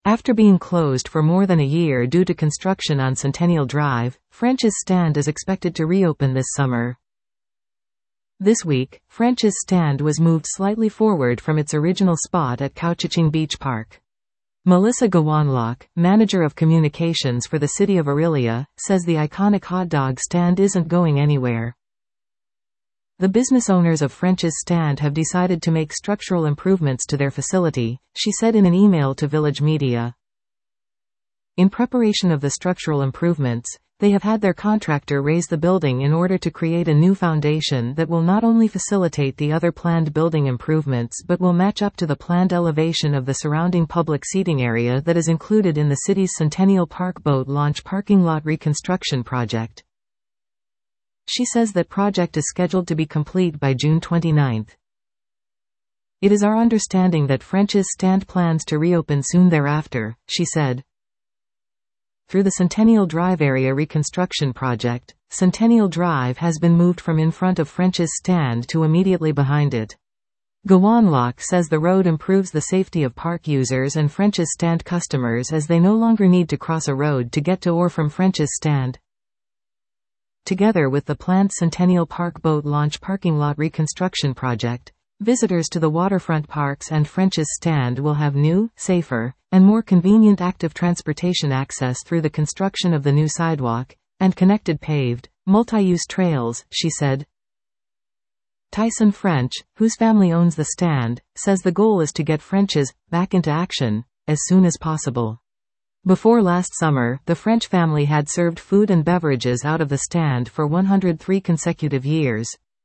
After being closed for more than a year due to construction on Centennial Drive, French's stand is expected to reopen this summer. This week, French's stand was moved slightly forward from its original spot at Couchiching Beach Park. Melissa Gawanlock, manager of communications for the city of Orillia, says the iconic hot dog stand isn't going anywhere. The business owners of French's stand have decided to make structural improvements to their facility, she said in an email to Village Media. In preparation of the structural improvements, they have had their contractor raise the building in order to create a new foundation that will not only facilitate the other planned building improvements but will match up to the planned elevation of the surrounding public seating area that is included in the city's Centennial Park boat launch parking lot reconstruction project. She says that project is scheduled to be complete by June 29. It is our understanding that French's stand plans to reopen soon thereafter, she said. Through the Centennial Drive area reconstruction project, Centennial Drive has been moved from in front of French's stand to immediately behind it. Gawanlock says the road improves the safety of park users and French's stand customers as they no longer need to cross a road to get to or from French's stand. Together with the planned Centennial Park boat launch parking lot reconstruction project, visitors to the waterfront parks and French's stand will have new, safer, and more convenient active transportation access through the construction of the new sidewalk and connected paved, multi-use trails, she said. Tyson French, whose family owns the stand, says the goal is to get French's back into action as soon as possible. Before last summer, the French family had served food and beverages out of the stand for 103 consecutive years.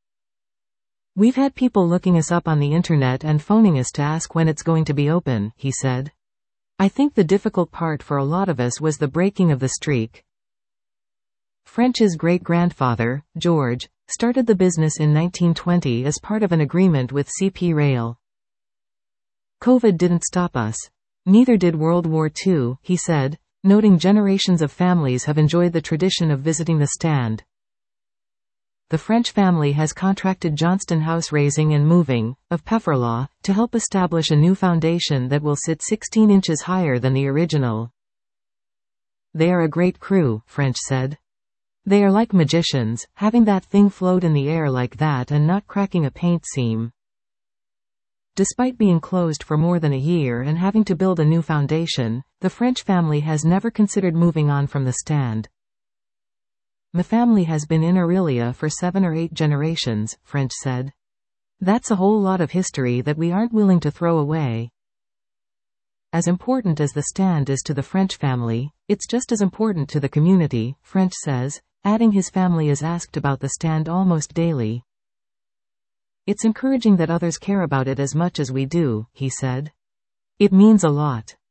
We've had people looking us up on the internet and phoning us to ask when it's going to be open, he said. I think the difficult part for a lot of us was the breaking of the streak. French's great-grandfather, George, started the business in 1920 as part of an agreement with CP Rail. COVID didn't stop us. Neither did World War II, he said, noting generations of families have enjoyed the tradition of visiting the stand. The French family has contracted Johnston House Raising and Moving, of Pefferlaw, to help establish a new foundation that will sit 16 inches higher than the original. They are a great crew, French said. They are like magicians, having that thing float in the air like that and not cracking a paint seam. Despite being closed for more than a year and having to build a new foundation, the French family has never considered moving on from the stand. My family has been in Orillia for 7 or 8 generations, French said. That's a whole lot of history that we aren't willing to throw away. As important as the stand is to the French family, it's just as important to the community, French says, adding his family is asked about the stand almost daily. It's encouraging that others care about it as much as we do, he said. It means a lot.